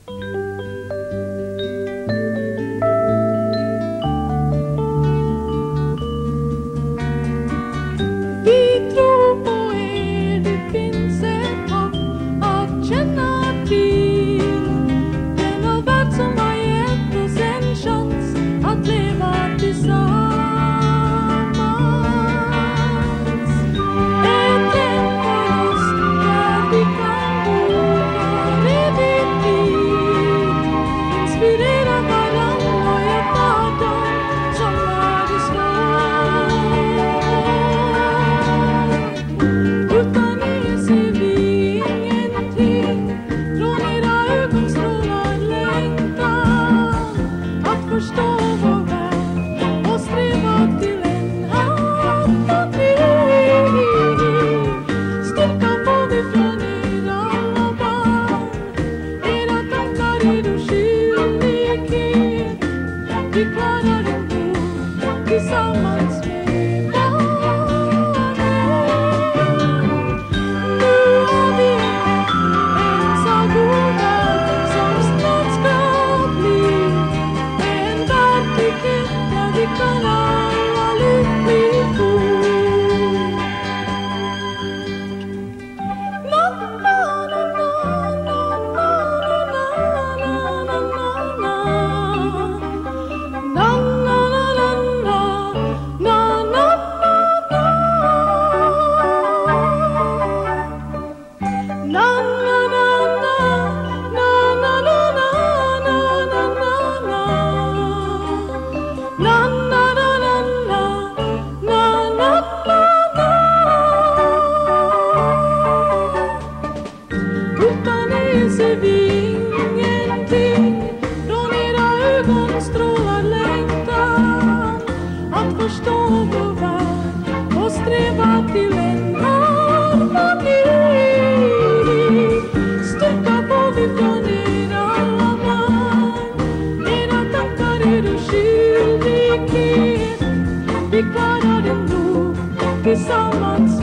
Vi tror på er, det finns ett hopp att känna till. Denna värld som har gett oss en chans att leva tillsammans. Ett hem för oss där vi kan bo för evigt tid. Inspirera varann och hjälpa dem som har det svårt. Utan er ser vi ingenting. Från era ögon strålar längtan att förstå vår värld och sträva till en harmoni. Styrka får vi från er alla barn. Era tankar är oskyldighet. Vi klarar ändå tillsammans med barnen. Nu har vi en sagovärld som snart ska bli en verklighet där vi kan alla lyckligt bo. Na, na, na, na, na, na, na, na, na, na. Na, na, na, na, na, na, na, na. Na, na, na, na, na, na, na, na, na, na, na. Na, na, na, na, na, na, na, na. Utan er ser vi ingenting. Från era ögon strålar längtan att förstå vår värld och sträva till en harmoni. Styrka får vi från er alla barn. Era tankar är oskyldighet. Vi klarar ändå tillsammans